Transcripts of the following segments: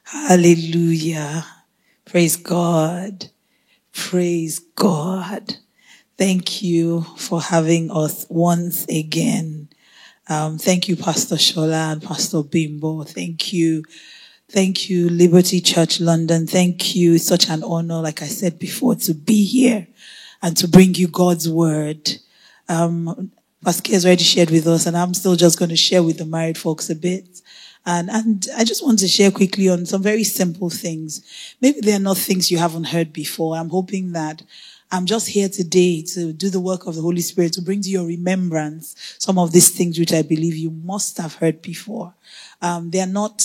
Hallelujah. Praise God. Praise God. Thank you for having us once again. Thank you, Pastor Shola and Pastor Bimbo. Thank you. Thank you, Liberty Church London. Thank you. It's such an honor, like I said before, to be here and to bring you God's word. Pastor has already shared with us, and I'm still just going to share with the married folks a bit. And I just want to share quickly on some very simple things. Maybe they're not things you haven't heard before. I'm hoping that I'm just here today to do the work of the Holy Spirit, to bring to your remembrance some of these things which I believe you must have heard before. They're not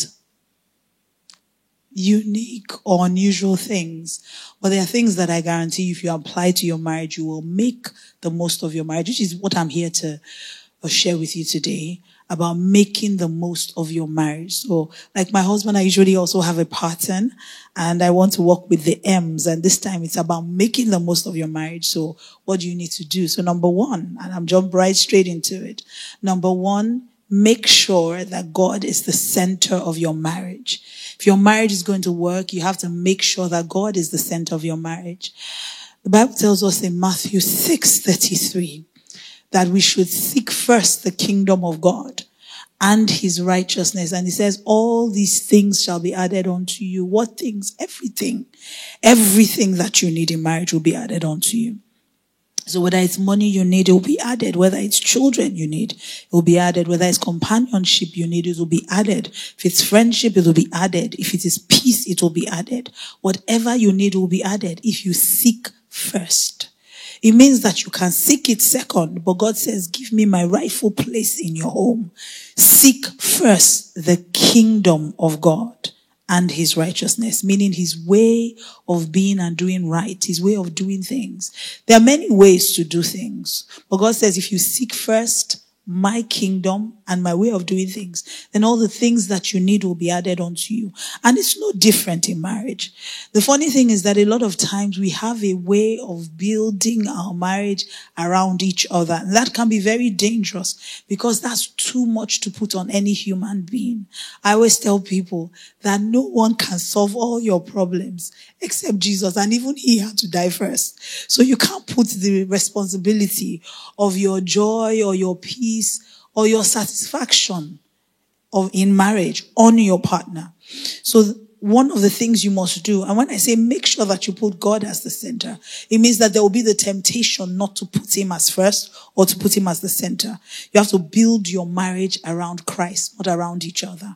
unique or unusual things, but there are things that I guarantee if you apply to your marriage, you will make the most of your marriage, which is what I'm here to share with you today, about making the most of your marriage. So, like my husband, I usually also have a pattern, and I want to work with the M's, and this time it's about making the most of your marriage. So, what do you need to do? So, number one, and I'm jumping right straight into it. Number one, make sure that God is the center of your marriage. If your marriage is going to work, you have to make sure that God is the center of your marriage. The Bible tells us in Matthew 6:33 that we should seek first the kingdom of God and his righteousness. And he says, all these things shall be added unto you. What things? Everything. Everything that you need in marriage will be added unto you. So whether it's money you need, it will be added. Whether it's children you need, it will be added. Whether it's companionship you need, it will be added. If it's friendship, it will be added. If it is peace, it will be added. Whatever you need will be added if you seek first. It means that you can seek it second, but God says, give me my rightful place in your home. Seek first the kingdom of God and his righteousness, meaning his way of being and doing right, his way of doing things. There are many ways to do things, but God says if you seek first my kingdom and my way of doing things, then all the things that you need will be added onto you. And it's no different in marriage. The funny thing is that a lot of times we have a way of building our marriage around each other. And that can be very dangerous because that's too much to put on any human being. I always tell people that no one can solve all your problems except Jesus. And even he had to die first. So you can't put the responsibility of your joy or your peace or your satisfaction in marriage on your partner. So one of the things you must do, and when I say make sure that you put God as the center, it means that there will be the temptation not to put him as first or to put him as the center. You have to build your marriage around Christ, not around each other.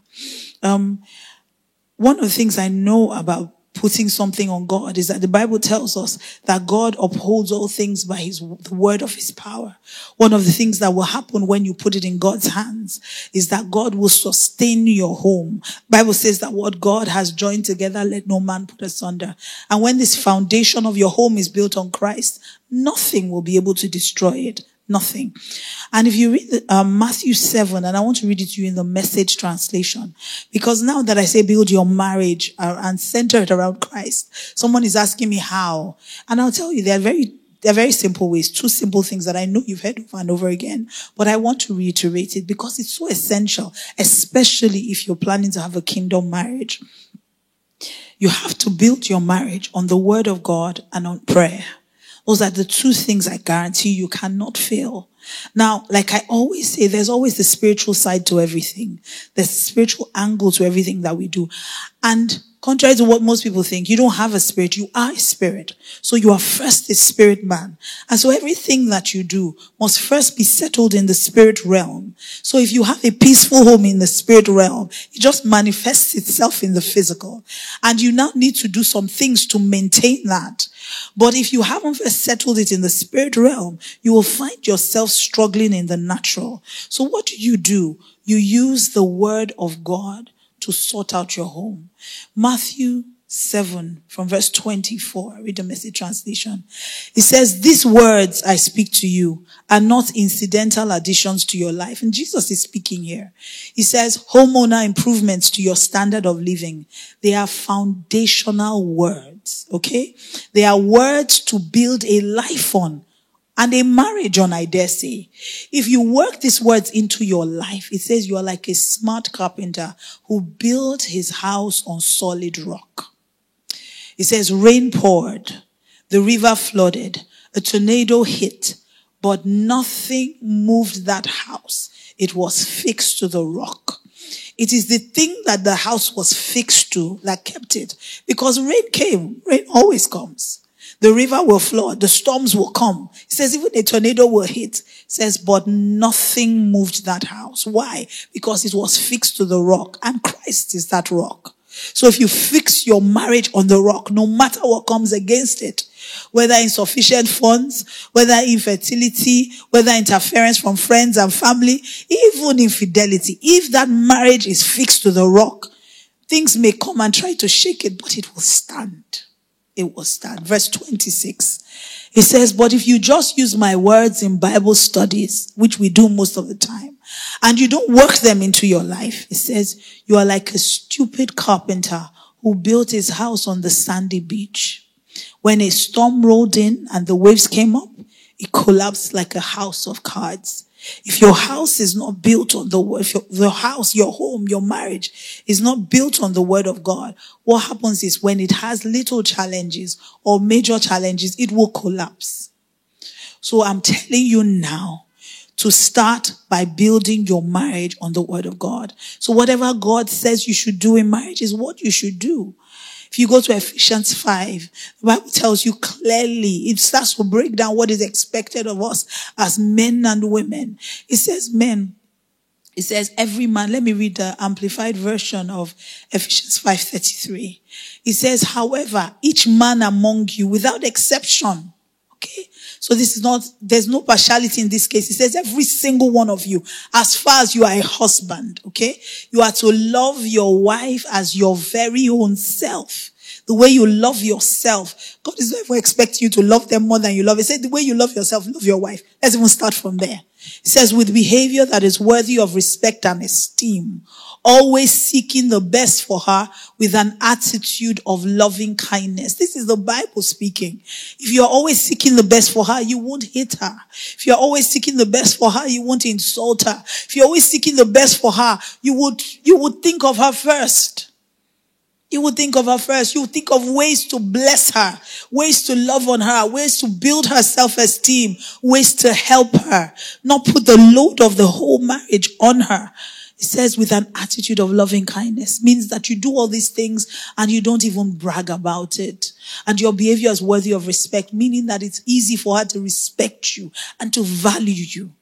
One of the things I know about putting something on God is that the Bible tells us that God upholds all things by the word of his power. One of the things that will happen when you put it in God's hands is that God will sustain your home. Bible says that what God has joined together, let no man put asunder. And when this foundation of your home is built on Christ, nothing will be able to destroy it. Nothing. And if you read Matthew 7, and I want to read it to you in the Message translation, because now that I say build your marriage and center it around Christ, someone is asking me how. And I'll tell you, they're very simple ways, two simple things that I know you've heard over and over again, but I want to reiterate it because it's so essential, especially if you're planning to have a kingdom marriage. You have to build your marriage on the word of God and on prayer. Those are the two things I guarantee you cannot fail. Now, like I always say, there's always the spiritual side to everything. There's a spiritual angle to everything that we do. And contrary to what most people think, you don't have a spirit, you are a spirit. So you are first a spirit man. And so everything that you do must first be settled in the spirit realm. So if you have a peaceful home in the spirit realm, it just manifests itself in the physical. And you now need to do some things to maintain that. But if you haven't first settled it in the spirit realm, you will find yourself struggling in the natural. So what do? You use the word of God to sort out your home. Matthew 7 from verse 24. Read the Message translation. It says, these words I speak to you are not incidental additions to your life. And Jesus is speaking here. He says, homeowner improvements to your standard of living. They are foundational words. Okay? They are words to build a life on And a marriage on, I dare say. If you work these words into your life, it says you are like a smart carpenter who built his house on solid rock. It says rain poured, the river flooded, a tornado hit, but nothing moved that house. It was fixed to the rock. It is the thing that the house was fixed to that kept it. Because rain came. Rain always comes. The river will flood. The storms will come. It says even a tornado will hit. It says, but nothing moved that house. Why? Because it was fixed to the rock. And Christ is that rock. So if you fix your marriage on the rock, no matter what comes against it, whether insufficient funds, whether infertility, whether interference from friends and family, even infidelity, if that marriage is fixed to the rock, things may come and try to shake it, but it will stand. It will stand. Verse 26. It says, but if you just use my words in Bible studies, which we do most of the time, and you don't work them into your life, it says, you are like a stupid carpenter who built his house on the sandy beach. When a storm rolled in and the waves came up, it collapsed like a house of cards. If your house is not built on the word, if the house, your home, your marriage is not built on the word of God, what happens is when it has little challenges or major challenges, it will collapse. So I'm telling you now to start by building your marriage on the word of God. So whatever God says you should do in marriage is what you should do. If you go to Ephesians 5, the Bible tells you clearly, it starts to break down what is expected of us as men and women. It says men. It says every man. Let me read the amplified version of Ephesians 5:33. It says, however, each man among you without exception. Okay. So this is not, there's no partiality in this case. It says every single one of you, as far as you are a husband, okay? You are to love your wife as your very own self. The way you love yourself. God is not even expecting you to love them more than you love. He said the way you love yourself, love your wife. Let's even start from there. It says with behavior that is worthy of respect and esteem, always seeking the best for her with an attitude of loving kindness. This is the Bible speaking. If you're always seeking the best for her, you won't hit her. If you're always seeking the best for her, you won't insult her. If you're always seeking the best for her, you would think of her first. You would think of her first. You would think of ways to bless her, ways to love on her, ways to build her self-esteem, ways to help her, not put the load of the whole marriage on her. It says with an attitude of loving kindness, means that you do all these things and you don't even brag about it. And your behavior is worthy of respect, meaning that it's easy for her to respect you and to value you.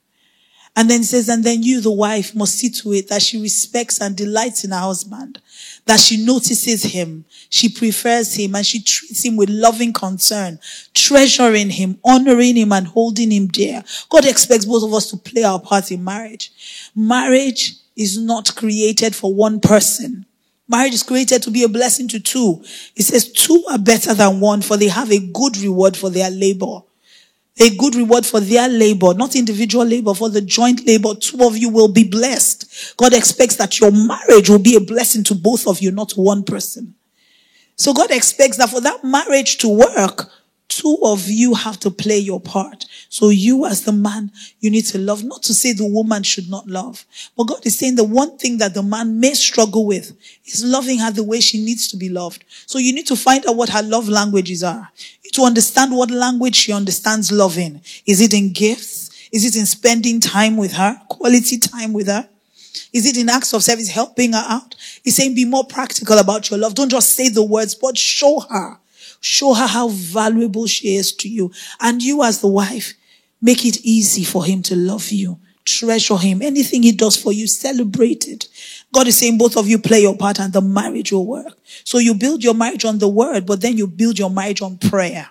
And then it says, and then you, the wife, must see to it that she respects and delights in her husband, that she notices him, she prefers him, and she treats him with loving concern, treasuring him, honoring him, and holding him dear. God expects both of us to play our part in marriage. Marriage is not created for one person. Marriage is created to be a blessing to two. It says two are better than one, for they have a good reward for their labor. A good reward for their labor, not individual labor, for the joint labor. Two of you will be blessed. God expects that your marriage will be a blessing to both of you, not one person. So God expects that for that marriage to work, two of you have to play your part. So you as the man, you need to love. Not to say the woman should not love. But God is saying the one thing that the man may struggle with is loving her the way she needs to be loved. So you need to find out what her love languages are. You need to understand what language she understands love in. Is it in gifts? Is it in spending time with her? Quality time with her? Is it in acts of service, helping her out? He's saying be more practical about your love. Don't just say the words, but show her. Show her how valuable she is to you. And you as the wife, make it easy for him to love you. Treasure him. Anything he does for you, celebrate it. God is saying both of you play your part and the marriage will work. So you build your marriage on the word, but then you build your marriage on prayer.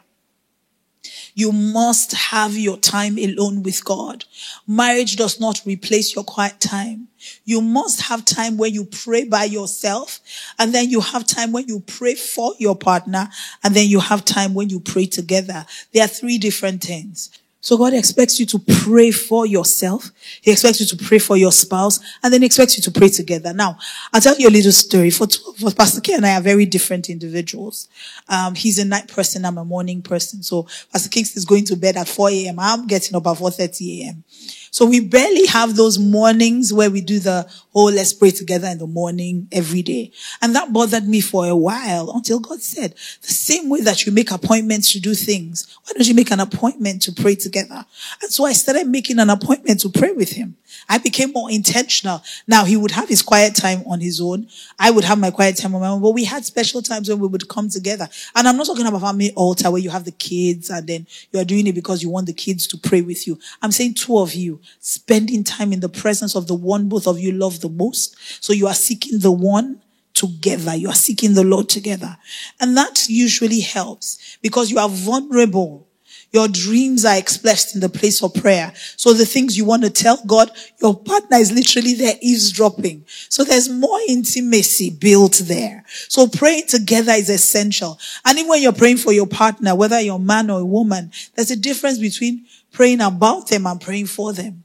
You must have your time alone with God. Marriage does not replace your quiet time. You must have time where you pray by yourself, and then you have time when you pray for your partner, and then you have time when you pray together. There are three different things. So God expects you to pray for yourself. He expects you to pray for your spouse, and then he expects you to pray together. Now, I'll tell you a little story. For Pastor K and I are very different individuals. He's a night person. I'm a morning person. So Pastor Kings is going to bed at 4 a.m. I'm getting up at 4:30 a.m. So we barely have those mornings where we do the whole let's pray together in the morning every day. And that bothered me for a while until God said, the same way that you make appointments to do things, why don't you make an appointment to pray together? And so I started making an appointment to pray with him. I became more intentional. Now, he would have his quiet time on his own. I would have my quiet time on my own. But we had special times when we would come together. And I'm not talking about family altar where you have the kids and then you are doing it because you want the kids to pray with you. I'm saying two of you spending time in the presence of the one both of you love the most. So you are seeking the one together. You are seeking the Lord together. And that usually helps because you are vulnerable. Your dreams are expressed in the place of prayer. So the things you want to tell God, your partner is literally there eavesdropping. So there's more intimacy built there. So praying together is essential. And even when you're praying for your partner, whether you're a man or a woman, there's a difference between praying about them and praying for them.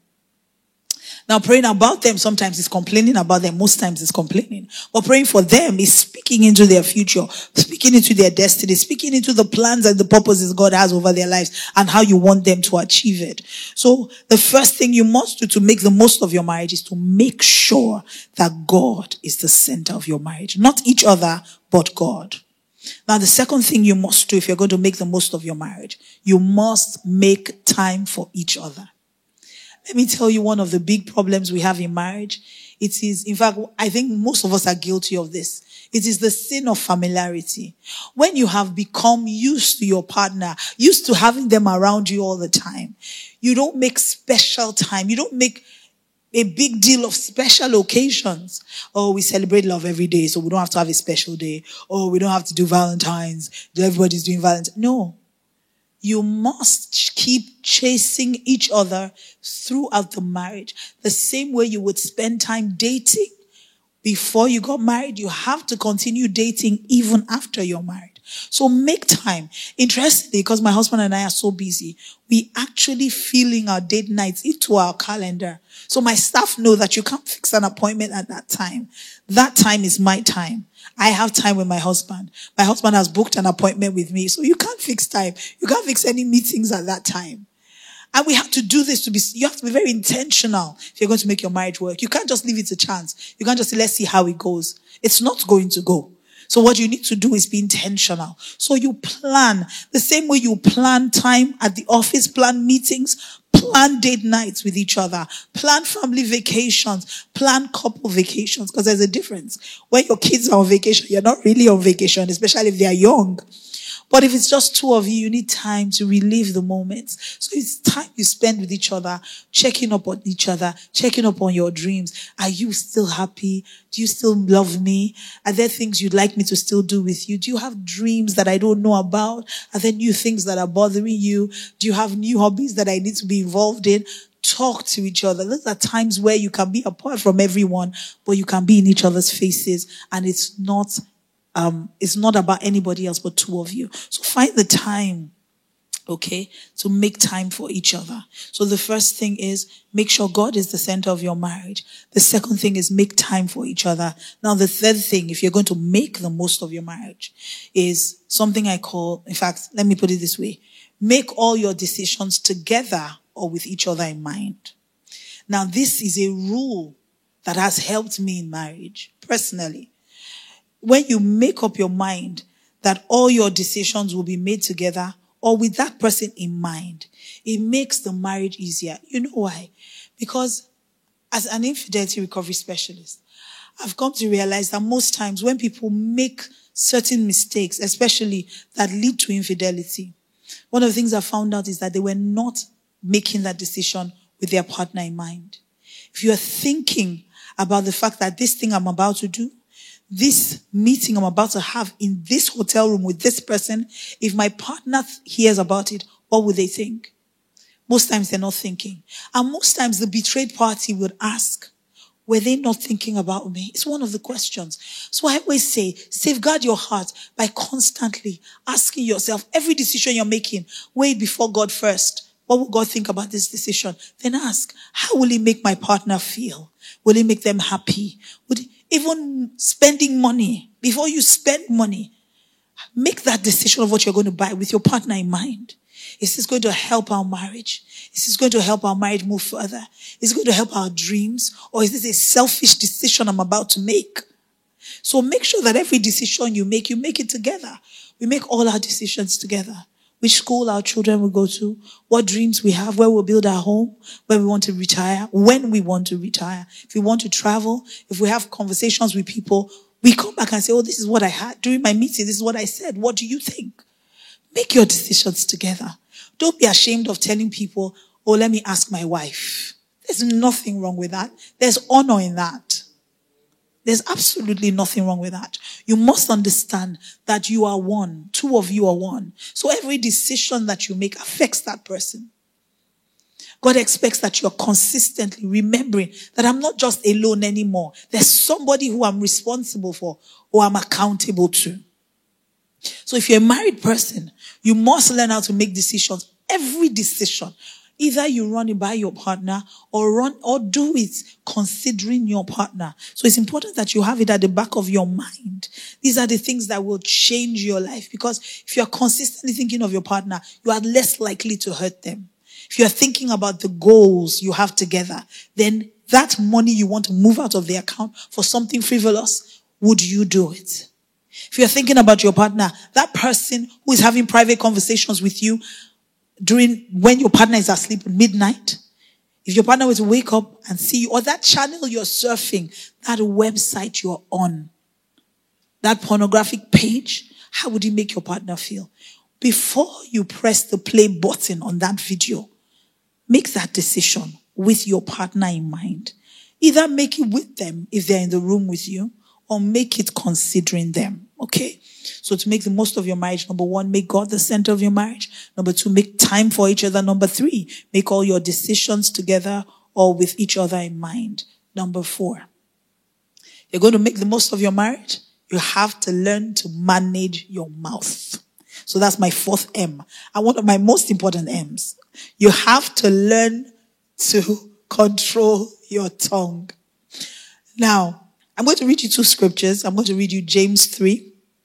Now, praying about them sometimes is complaining about them. Most times it's complaining. But praying for them is speaking into their future, speaking into their destiny, speaking into the plans and the purposes God has over their lives and how you want them to achieve it. So the first thing you must do to make the most of your marriage is to make sure that God is the center of your marriage. Not each other, but God. Now, the second thing you must do if you're going to make the most of your marriage, you must make time for each other. Let me tell you one of the big problems we have in marriage. It is, in fact, I think most of us are guilty of this. It is the sin of familiarity. When you have become used to your partner, used to having them around you all the time, you don't make special time. You don't make a big deal of special occasions. Oh, we celebrate love every day, so we don't have to have a special day. Oh, we don't have to do Valentine's. Everybody's doing Valentine's. No. You must keep chasing each other throughout the marriage. The same way you would spend time dating before you got married, you have to continue dating even after you're married. So make time. Interestingly, because my husband and I are so busy, we actually filling our date nights into our calendar. So my staff know that you can't fix an appointment at that time. That time is my time. I have time with my husband. My husband has booked an appointment with me. So you can't fix time. You can't fix any meetings at that time. And we have to do this you have to be very intentional if you're going to make your marriage work. You can't just leave it to chance. You can't just say, let's see how it goes. It's not going to go. So what you need to do is be intentional. So you plan the same way you plan time at the office, plan meetings, plan date nights with each other, plan family vacations, plan couple vacations, because there's a difference. When your kids are on vacation, you're not really on vacation, especially if they are young. But if it's just two of you, you need time to relive the moments. So it's time you spend with each other, checking up on each other, checking up on your dreams. Are you still happy? Do you still love me? Are there things you'd like me to still do with you? Do you have dreams that I don't know about? Are there new things that are bothering you? Do you have new hobbies that I need to be involved in? Talk to each other. Those are times where you can be apart from everyone, but you can be in each other's faces, and it's not about anybody else but two of you. So find the time, okay, to make time for each other. So the first thing is make sure God is the center of your marriage. The second thing is make time for each other. Now the third thing, if you're going to make the most of your marriage, is something I call, in fact, let me put it this way. Make all your decisions together or with each other in mind. Now this is a rule that has helped me in marriage, personally. When you make up your mind that all your decisions will be made together or with that person in mind, it makes the marriage easier. You know why? Because as an infidelity recovery specialist, I've come to realize that most times when people make certain mistakes, especially that lead to infidelity, one of the things I found out is that they were not making that decision with their partner in mind. If you are thinking about the fact that this thing I'm about to do, this meeting I'm about to have in this hotel room with this person, if my partner hears about it, what would they think? Most times they're not thinking. And most times the betrayed party would ask, were they not thinking about me? It's one of the questions. So I always say, safeguard your heart by constantly asking yourself, every decision you're making, weigh it before God first. What will God think about this decision? Then ask, how will it make my partner feel? Will it make them happy? Even spending money, before you spend money, make that decision of what you're going to buy with your partner in mind. Is this going to help our marriage? Is this going to help our marriage move further? Is it going to help our dreams? Or is this a selfish decision I'm about to make? So make sure that every decision you make it together. We make all our decisions together. Which school our children will go to, what dreams we have, where we'll build our home, where we want to retire, when we want to retire. If we want to travel, if we have conversations with people, we come back and say, oh, this is what I had during my meeting. This is what I said. What do you think? Make your decisions together. Don't be ashamed of telling people, oh, let me ask my wife. There's nothing wrong with that. There's honor in that. There's absolutely nothing wrong with that. You must understand that you are one. Two of you are one. So every decision that you make affects that person. God expects that you're consistently remembering that I'm not just alone anymore. There's somebody who I'm responsible for or I'm accountable to. So if you're a married person, you must learn how to make decisions. Every decision. Either you run it by your partner or do it considering your partner. So it's important that you have it at the back of your mind. These are the things that will change your life, because if you're consistently thinking of your partner, you are less likely to hurt them. If you're thinking about the goals you have together, then that money you want to move out of the account for something frivolous, would you do it? If you're thinking about your partner, that person who is having private conversations with you when your partner is asleep at midnight, if your partner were to wake up and see you, or that channel you're surfing, that website you're on, that pornographic page, how would it make your partner feel? Before you press the play button on that video, make that decision with your partner in mind. Either make it with them if they're in the room with you, or make it considering them. Okay? So to make the most of your marriage, number 1, make God the center of your marriage. Number 2, make time for each other. Number 3, make all your decisions together or with each other in mind. Number 4, you're going to make the most of your marriage. You have to learn to manage your mouth. So that's my 4th M. And one of my most important M's. You have to learn to control your tongue. Now, I'm going to read you 2 scriptures. I'm going to read you James 3.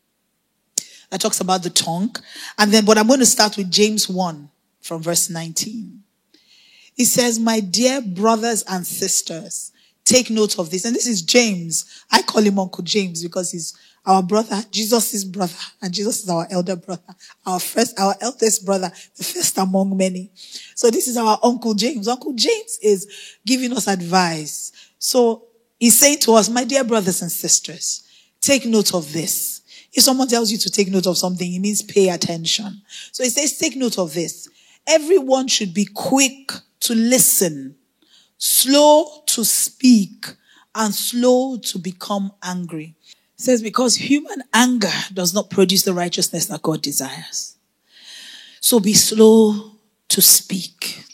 That talks about the tongue. But I'm going to start with James 1 from verse 19. It says, my dear brothers and sisters, take note of this. And this is James. I call him Uncle James because he's our brother, Jesus' brother. And Jesus is our elder brother. Our eldest brother, the first among many. So this is our Uncle James. Uncle James is giving us advice. So he's saying to us, my dear brothers and sisters, take note of this. If someone tells you to take note of something, it means pay attention. So it says, take note of this. Everyone should be quick to listen, slow to speak, and slow to become angry. It says, because human anger does not produce the righteousness that God desires. So be slow to speak.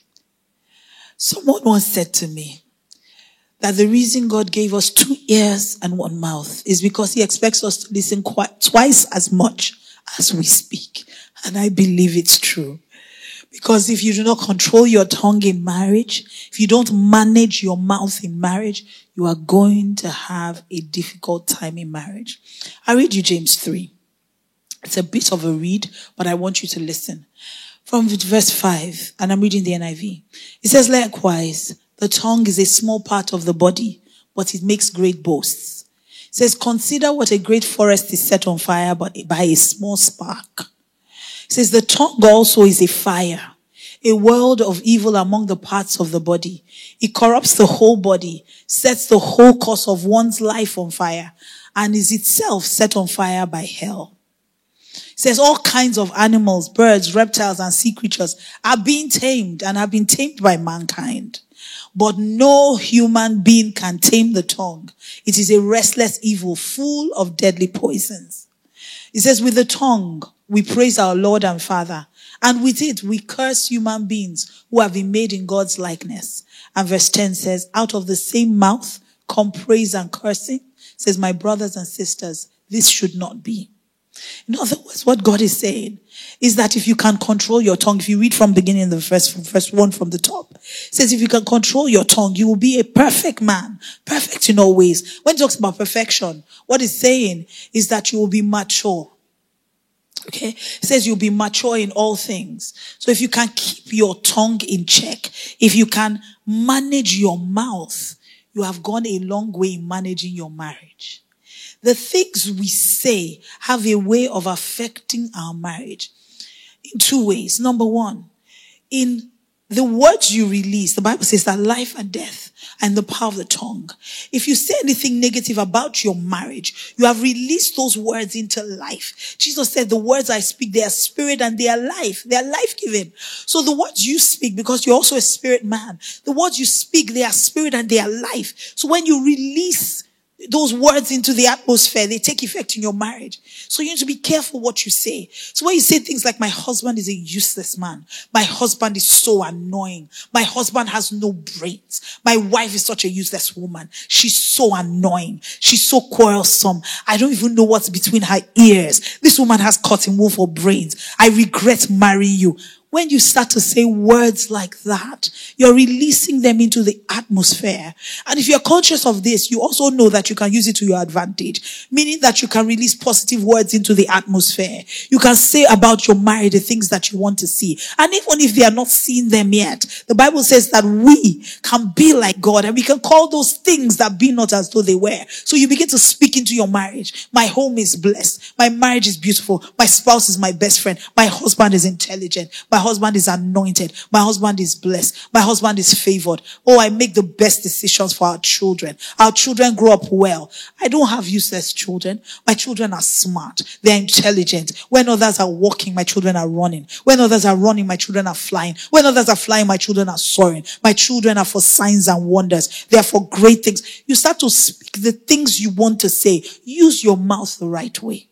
Someone once said to me that the reason God gave us 2 ears and 1 mouth is because he expects us to listen twice as much as we speak. And I believe it's true. Because if you do not control your tongue in marriage, if you don't manage your mouth in marriage, you are going to have a difficult time in marriage. I read you James 3. It's a bit of a read, but I want you to listen. From verse 5, and I'm reading the NIV. It says, likewise, the tongue is a small part of the body, but it makes great boasts. It says, consider what a great forest is set on fire by a small spark. It says, the tongue also is a fire, a world of evil among the parts of the body. It corrupts the whole body, sets the whole course of one's life on fire, and is itself set on fire by hell. It says all kinds of animals, birds, reptiles, and sea creatures are being tamed and have been tamed by mankind. But no human being can tame the tongue. It is a restless evil full of deadly poisons. It says, with the tongue, we praise our Lord and Father. And with it, we curse human beings who have been made in God's likeness. And verse 10 says, out of the same mouth come praise and cursing. It says, my brothers and sisters, this should not be. In other words, what God is saying is that if you can control your tongue, if you read from beginning, the first one from the top, it says if you can control your tongue, you will be a perfect man, perfect in all ways. When it talks about perfection, what it's saying is that you will be mature. Okay? It says you'll be mature in all things. So if you can keep your tongue in check, if you can manage your mouth, you have gone a long way in managing your marriage. The things we say have a way of affecting our marriage in two ways. Number one, in the words you release, the Bible says that life and death and the power of the tongue. If you say anything negative about your marriage, you have released those words into life. Jesus said, the words I speak, they are spirit and they are life. They are life-giving. So the words you speak, because you're also a spirit man, the words you speak, they are spirit and they are life. So when you release those words into the atmosphere, they take effect in your marriage. So you need to be careful what you say. So when you say things like, my husband is a useless man. My husband is so annoying. My husband has no brains. My wife is such a useless woman. She's so annoying. She's so quarrelsome. I don't even know what's between her ears. This woman has cotton wool for brains. I regret marrying you. When you start to say words like that, you're releasing them into the atmosphere. And if you're conscious of this, you also know that you can use it to your advantage. Meaning that you can release positive words into the atmosphere. You can say about your marriage the things that you want to see. And even if they are not seeing them yet, the Bible says that we can be like God and we can call those things that be not as though they were. So you begin to speak into your marriage. My home is blessed. My marriage is beautiful. My spouse is my best friend. My husband is intelligent. My husband is anointed. My husband is blessed. My husband is favored. Oh, I make the best decisions for our children. Our children grow up well. I don't have useless children. My children are smart. They're intelligent. When others are walking, my children are running. When others are running, my children are flying. When others are flying, my children are soaring. My children are for signs and wonders. They are for great things. You start to speak the things you want to say. Use your mouth the right way.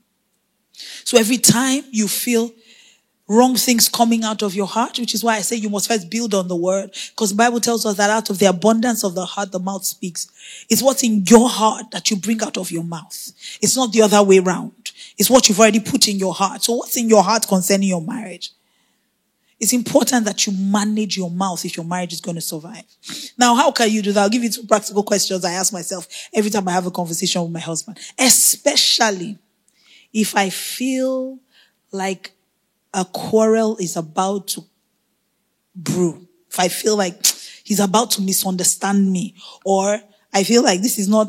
So every time you feel wrong things coming out of your heart, which is why I say you must first build on the word, because the Bible tells us that out of the abundance of the heart, the mouth speaks. It's what's in your heart that you bring out of your mouth. It's not the other way around. It's what you've already put in your heart. So what's in your heart concerning your marriage? It's important that you manage your mouth if your marriage is going to survive. Now, how can you do that? I'll give you two practical questions I ask myself every time I have a conversation with my husband, especially if I feel like a quarrel is about to brew. If I feel like he's about to misunderstand me, or I feel like this is not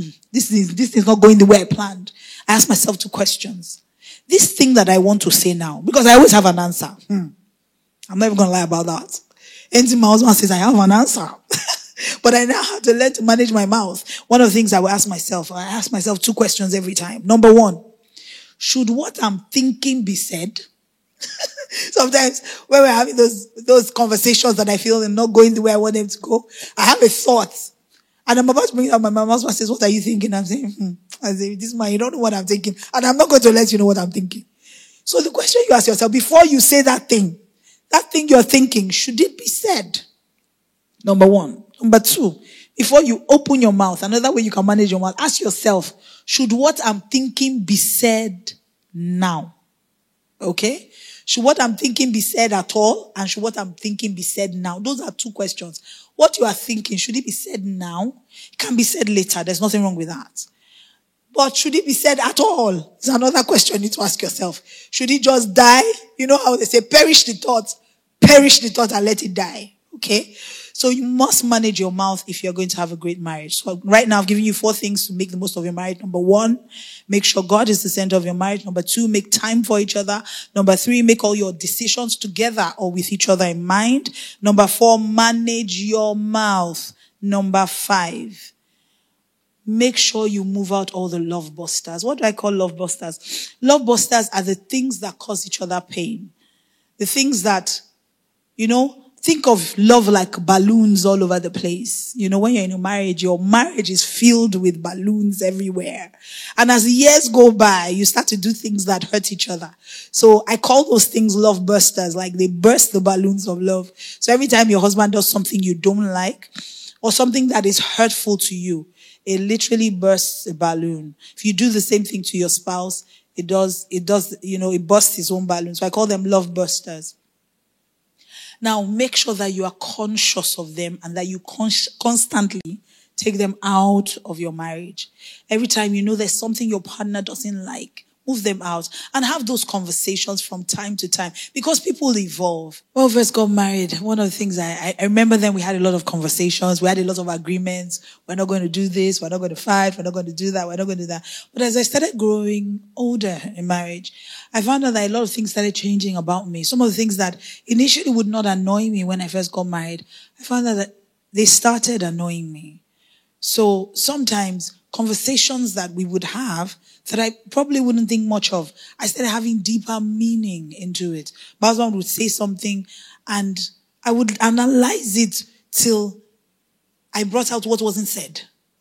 going the way I planned, I ask myself two questions. This thing that I want to say now, because I always have an answer. I'm not even going to lie about that. Anything my husband says, I have an answer. But I now have to learn to manage my mouth. One of the things I ask myself two questions every time. Number one, should what I'm thinking be said? Sometimes when we're having those conversations that I feel are not going the way I want them to go, I have a thought. And I'm about to bring it up. My husband says, what are you thinking? I'm saying, I say, this man, you don't know what I'm thinking. And I'm not going to let you know what I'm thinking. So the question you ask yourself, before you say that thing you're thinking, should it be said? Number one. Number two, before you open your mouth, another way you can manage your mouth, ask yourself, should what I'm thinking be said now? Okay? Should what I'm thinking be said at all? And should what I'm thinking be said now? Those are two questions. What you are thinking, should it be said now? It can be said later. There's nothing wrong with that. But should it be said at all? It's another question you need to ask yourself. Should it just die? You know how they say, perish the thought and let it die. Okay? So you must manage your mouth if you're going to have a great marriage. So right now I've given you 4 things to make the most of your marriage. Number 1, make sure God is the center of your marriage. Number 2, make time for each other. Number 3, make all your decisions together or with each other in mind. Number 4, manage your mouth. Number 5, make sure you move out all the love busters. What do I call love busters? Love busters are the things that cause each other pain. The things that, think of love like balloons all over the place. When you're in a marriage, your marriage is filled with balloons everywhere. And as the years go by, you start to do things that hurt each other. So I call those things love bursters, like they burst the balloons of love. So every time your husband does something you don't like, or something that is hurtful to you, it literally bursts a balloon. If you do the same thing to your spouse, it bursts its own balloon. So I call them love busters. Now, make sure that you are conscious of them and that you constantly take them out of your marriage. Every time you know there's something your partner doesn't like, move them out and have those conversations from time to time because people evolve. When we first got married, one of the things I remember then we had a lot of conversations. We had a lot of agreements. We're not going to do this. We're not going to fight. We're not going to do that. We're not going to do that. But as I started growing older in marriage, I found out that a lot of things started changing about me. Some of the things that initially would not annoy me when I first got married, I found out that they started annoying me. So sometimes conversations that we would have that I probably wouldn't think much of, I started having deeper meaning into it. My husband would say something and I would analyze it till I brought out what wasn't said.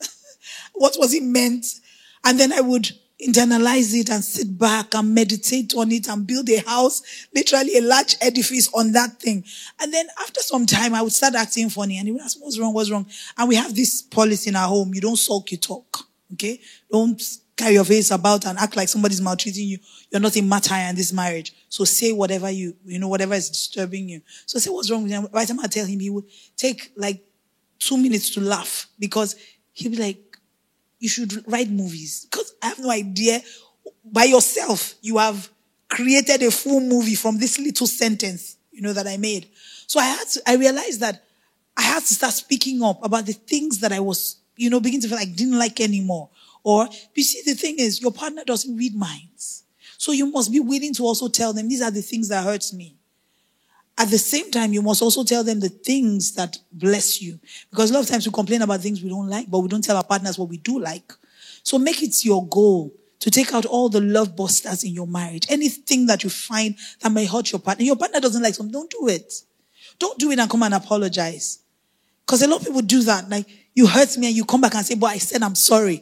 What was it meant? And then I would internalize it and sit back and meditate on it and build a house, literally a large edifice on that thing. And then after some time, I would start acting funny and he would ask, what's wrong? What's wrong? And we have this policy in our home. You don't sulk, you talk. Okay? Don't carry your face about and act like somebody's maltreating you. You're not a martyr in this marriage. So say whatever whatever is disturbing you. So say what's wrong with him. By the time I tell him, he would take like 2 minutes to laugh because he'd be like, you should write movies. Because I have no idea. By yourself, you have created a full movie from this little sentence, that I made. So I realized that I had to start speaking up about the things that I was, beginning to feel like didn't like anymore. Or, you see, the thing is, your partner doesn't read minds. So you must be willing to also tell them, these are the things that hurts me. At the same time, you must also tell them the things that bless you. Because a lot of times we complain about things we don't like, but we don't tell our partners what we do like. So make it your goal to take out all the love busters in your marriage. Anything that you find that may hurt your partner. Your partner doesn't like something, don't do it. Don't do it and come and apologize. Because a lot of people do that. Like, you hurt me and you come back and say, but I said I'm sorry.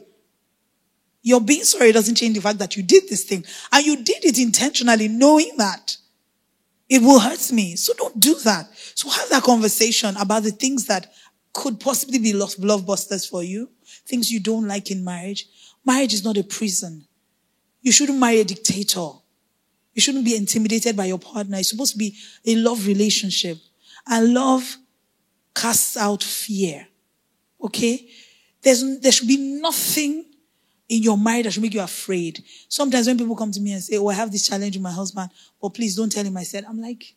Your being sorry doesn't change the fact that you did this thing. And you did it intentionally, knowing that it will hurt me. So don't do that. So have that conversation about the things that could possibly be love busters for you. Things you don't like in marriage. Marriage is not a prison. You shouldn't marry a dictator. You shouldn't be intimidated by your partner. It's supposed to be a love relationship. And love casts out fear. Okay? There should be nothing in your marriage that should make you afraid. Sometimes when people come to me and say, I have this challenge with my husband, but please don't tell him I said, I'm like,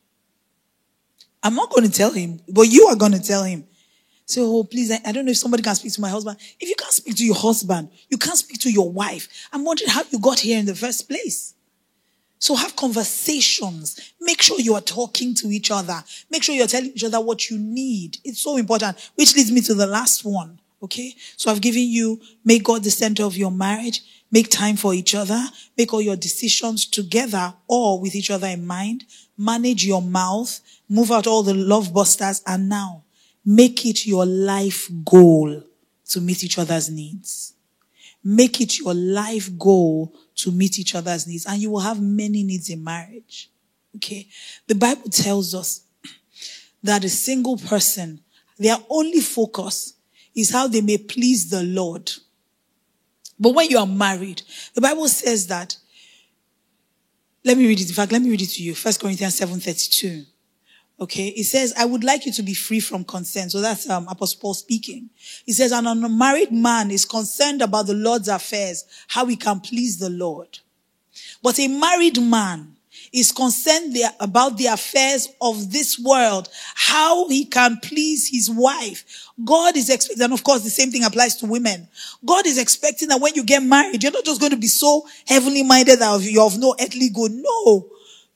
I'm not going to tell him, but you are going to tell him. So, please, I don't know if somebody can speak to my husband. If you can't speak to your husband, you can't speak to your wife. I'm wondering how you got here in the first place. So have conversations. Make sure you are talking to each other. Make sure you're telling each other what you need. It's so important, which leads me to the last one. Okay? So I've given you, make God the center of your marriage. Make time for each other. Make all your decisions together or with each other in mind. Manage your mouth. Move out all the love busters. And now, make it your life goal to meet each other's needs. Make it your life goal to meet each other's needs. And you will have many needs in marriage. Okay? The Bible tells us that a single person, their only focus is how they may please the Lord. But when you are married, the Bible says that, let me read it. In fact, let me read it to you. 1 Corinthians 7:32. Okay, it says, I would like you to be free from consent. So that's Apostle Paul speaking. He says, an unmarried man is concerned about the Lord's affairs, how he can please the Lord. But a married man is concerned about the affairs of this world, how he can please his wife. God is expecting, and of course the same thing applies to women. God is expecting that when you get married, you're not just going to be so heavenly minded that you're of no earthly good. No.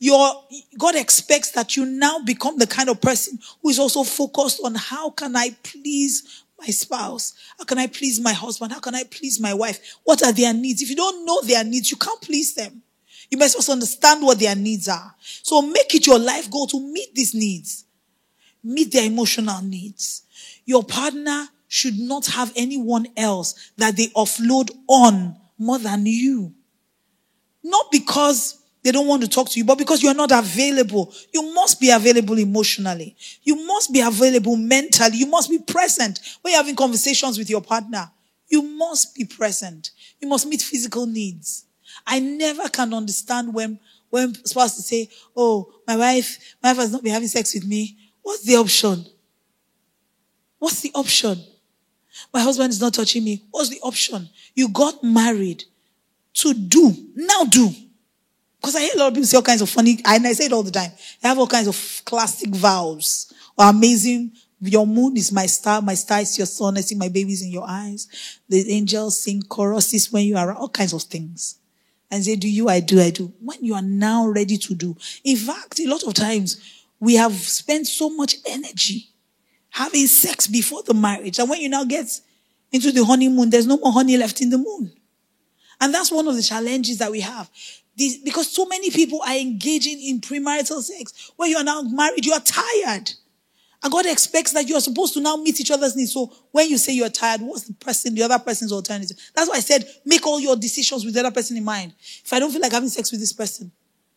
God expects that you now become the kind of person who is also focused on how can I please my spouse? How can I please my husband? How can I please my wife? What are their needs? If you don't know their needs, you can't please them. You must also understand what their needs are. So make it your life goal to meet these needs. Meet their emotional needs. Your partner should not have anyone else that they offload on more than you. Not because they don't want to talk to you, but because you're not available. You must be available emotionally. You must be available mentally. You must be present when you're having conversations with your partner. You must be present. You must meet physical needs. I never can understand when spouses say, oh, my wife has not been having sex with me. What's the option? What's the option? My husband is not touching me. What's the option? You got married to do. Now do. Because I hear a lot of people say all kinds of funny, and I say it all the time. They have all kinds of classic vows or amazing. Your moon is my star is your sun. I see my babies in your eyes. The angels sing choruses when you are, all kinds of things. And say, do you, I do. When you are now ready to do. In fact, a lot of times, we have spent so much energy having sex before the marriage. And when you now get into the honeymoon, there's no more honey left in the moon. And that's one of the challenges that we have. Because so many people are engaging in premarital sex. When you are now married, you are tired. And God expects that you are supposed to now meet each other's needs. So when you say you're tired, what's the other person's alternative? That's why I said, make all your decisions with the other person in mind. If I don't feel like having sex with this person,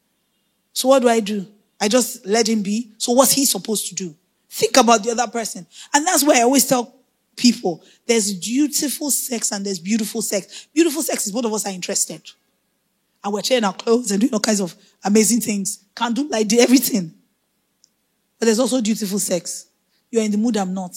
so what do? I just let him be. So what's he supposed to do? Think about the other person. And that's why I always tell people, there's dutiful sex and there's beautiful sex. Beautiful sex is both of us are interested. And we're changing our clothes and doing all kinds of amazing things. Can't do like everything. But there's also dutiful sex. You're in the mood, I'm not.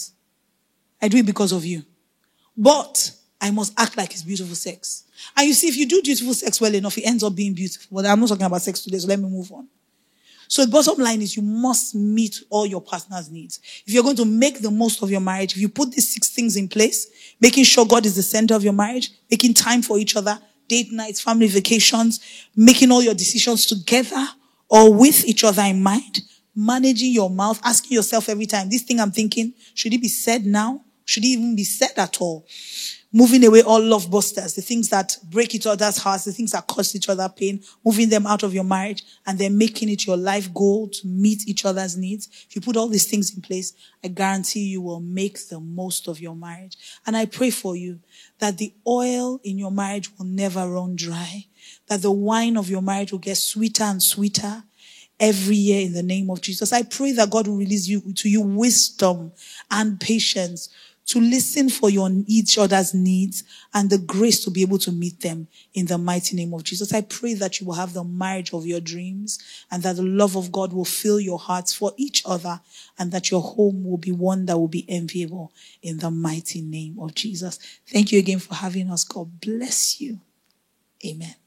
I do it because of you. But I must act like it's beautiful sex. And you see, if you do beautiful sex well enough, it ends up being beautiful. But I'm not talking about sex today, so let me move on. So the bottom line is you must meet all your partner's needs. If you're going to make the most of your marriage, if you put these 6 things in place, making sure God is the center of your marriage, making time for each other, date nights, family vacations, making all your decisions together or with each other in mind, managing your mouth, asking yourself every time, this thing I'm thinking, should it be said now? Should it even be said at all? Moving away all love busters, the things that break each other's hearts, the things that cause each other pain, moving them out of your marriage and then making it your life goal to meet each other's needs. If you put all these things in place, I guarantee you will make the most of your marriage. And I pray for you that the oil in your marriage will never run dry, that the wine of your marriage will get sweeter and sweeter every year in the name of Jesus. I pray that God will release to you wisdom and patience to listen for each other's needs and the grace to be able to meet them in the mighty name of Jesus. I pray that you will have the marriage of your dreams and that the love of God will fill your hearts for each other and that your home will be one that will be enviable in the mighty name of Jesus. Thank you again for having us. God bless you. Amen.